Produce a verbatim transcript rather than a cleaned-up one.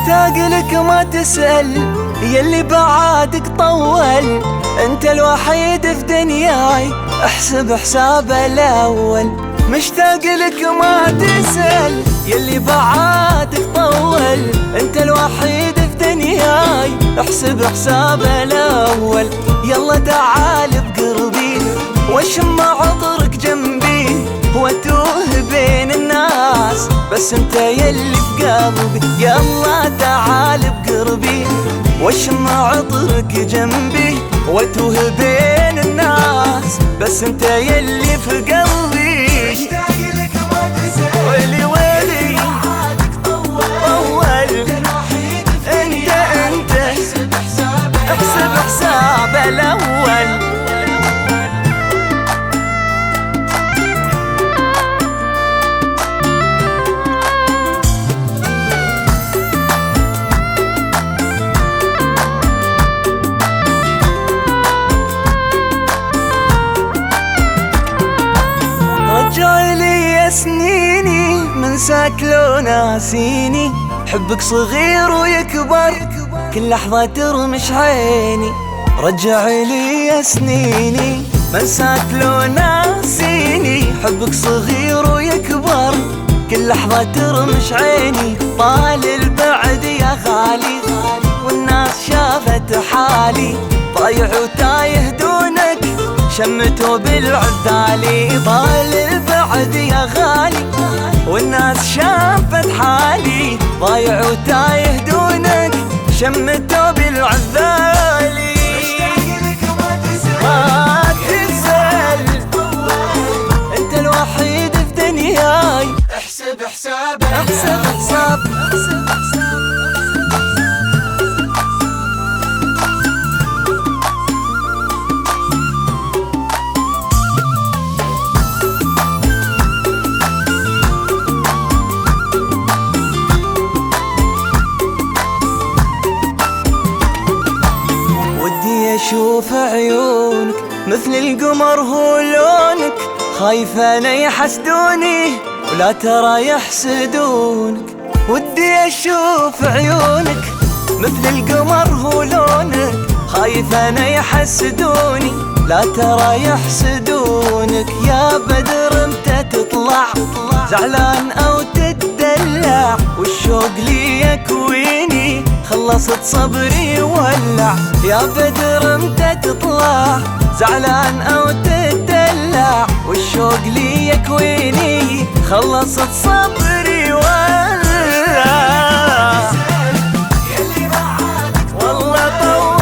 مشتاق لك ما تسأل يلي بعادك طول، انت الوحيد في دنياي احسب حسابه الاول. مشتاق لك ما تسأل يلي بعادك طول، انت الوحيد في دنياي احسب حسابه الاول. يلا تعال بقربي واشم عطرك جنبي، واتوه بين الناس بس انت يلي في قلبي. يلا تعال بقربي واشم عطرك جنبي، واتوه بين الناس بس انت يلي في قلبي. مشتاق لك ما تسأل ويلي ويلي طول، انت انت احسب حسابه احسب حسابه الاول. رجع لي سنيني منساك لو ناسيني، حبك صغير ويكبر كل لحظة ترمش عيني. رجع لي سنيني منساك لو ناسيني، حبك صغير ويكبر كل لحظة ترمش عيني. طال البعد يا غالي والناس شافت حالي، ضايع وتايه دونك شمته بالعذالي. طال البعد يا غالي والناس شافت حالي، ضايع وتايه دونك شمته بالعذالي. مشتاق لك ما تسأل ما تسأل انت الوحيد في دنياي احسب حسابه احسب حساب احسب حساب. اشوف عيونك مثل القمر هو لونك، خايف انا يحسدوني ولا ترى يحسدونك. ودي اشوف عيونك مثل القمر هو لونك، خايف انا يحسدوني لا ترى يحسدونك. يا بدر امتى تطلع زعلان او تدلع، والشوق لي يكويني خلصت صبري ولع. يا بدر امتى تطلع زعلان او تدلع، والشوق لي يكويني خلصت صبري ولع. يلي بعادك والله طول